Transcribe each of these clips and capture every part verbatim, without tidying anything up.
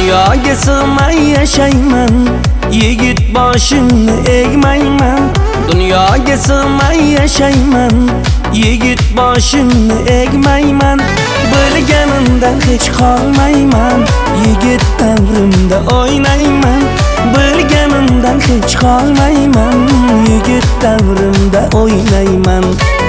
Dunyoga sig'may yashayman, yigit boshimni egmayman. Dunyoga sig'may yashayman, yigit boshimni egmayman. Bilganimdan hech qolmayman, yigit davrimda o'ynayman. Bilganimdan hech qolmayman, yigit davrimda o'ynayman.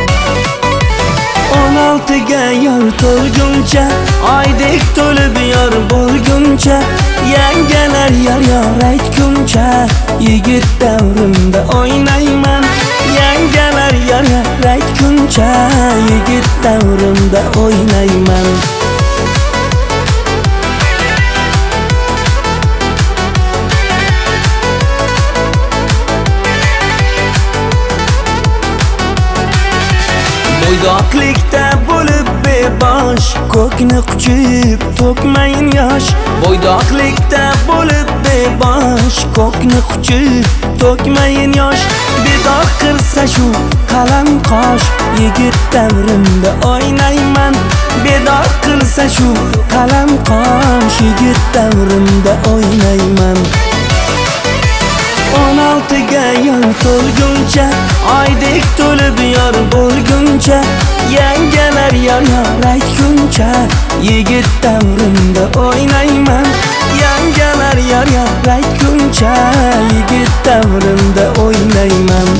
o'n oltiga yor to'lguncha, oydek to'lib yor bo'lguncha, yangalar yor yor aytguncha, yigit davrimda o'ynayman. Yangalar yor yor aytguncha, yigit davrimda o'ynayman. Bo'ydoqlikda bo'lib bebosh, ko'kni quchib to'kmayin yosh. Bo'ydoqlikda bo'lib bebosh, ko'kni quchib to'kmayin yosh. Bedoq qilsa shu qalam qosh, yigit davrimda o'ynayman. Bedoq qilsa shu qalam qosh, yigit davrimda o'ynayman. o'n oltiga yor to'lguncha, oydek to'lib yor bo'lguncha, yangalar yor yor aytguncha, yigit davrimda o'ynayman. Yangalar yor yor aytguncha, yigit davrimda o'ynayman.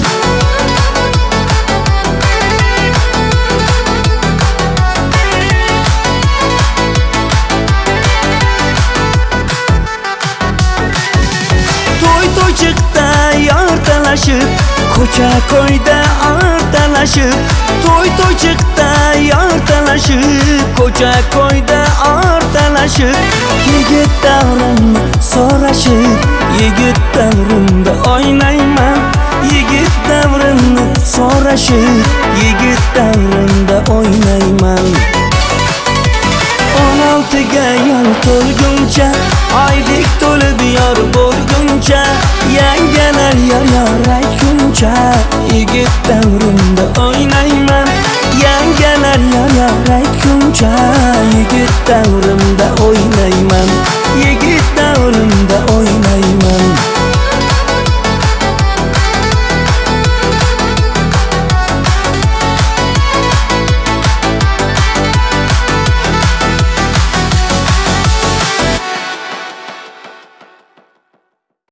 To'y-to'ychiqda yor talashib, ko'cha ko'yda ortalashib. To'y-to'ychiqda yor talashib, ko'cha ko'yda ortalashib. Yigit davrimni so'rashib, yigit davrimda o'ynayman. Yigit davrimni so'rashib, yigit davrimda o'ynayman. o'n oltiga yor to'lguncha, oydek to'lib yor bo'lguncha, yangalar yor yor aytguncha, yigit davrimda o'ynayman. Yangalar yor yor aytguncha, yigit davrimda o'ynayman.